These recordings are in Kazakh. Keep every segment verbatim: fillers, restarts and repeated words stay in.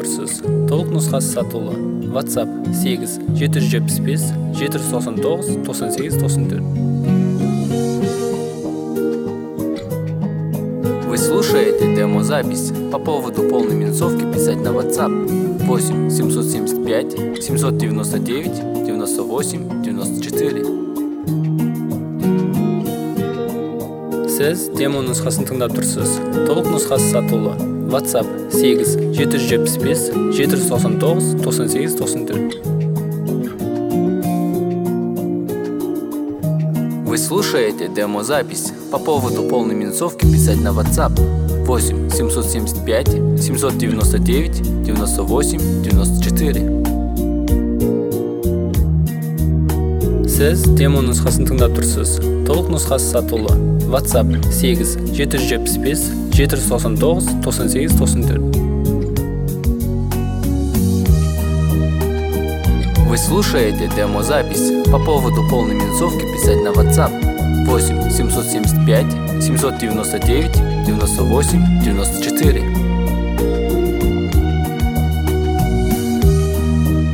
тұрсыз. Толық нұсқасы сатылы. WhatsApp сегіз жеті жүз жетпіс бес жеті жүз тоқсан тоғыз тоқсан сегіз тоқсан төрт. Вы слушаете демозапись. По поводу полной минусовки писать на WhatsApp восемь семьсот семьдесят пять семьсот девяносто девять девяносто восемь девяносто четыре. Сіз демо нұсқасын тыңдап тұрсыз. Толық нұсқасы сатылы. WhatsApp сегіз жеті жүз жетпіс бес жеті жүз тоқсан тоғыз тоқсан сегіз тоқсан төрт. Вы слушаете демозапись. По поводу полной минусовки писать на WhatsApp восемь семьсот семьдесят пять семьсот девяносто девять девяносто восемь девяносто четыре. Сіз демо нұсқасын тыңдап тұрсыз. Толық нұсқасы сатылы. WhatsApp сегіз жеті жүз жетпіс бес жеті жүз тоқсан тоғыз тоқсан сегіз тоқсан төрт. Вы слушаете демозапись. По поводу полной минусовки писать на WhatsApp восемь семьсот семьдесят пять семьсот девяносто девять девяносто восемь девяносто четыре.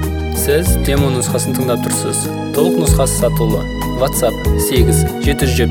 Сіз демо нұсқасын тыңдап тұрсыз. Толық нұсқасы сатылы. WhatsApp сегіз жеті жүз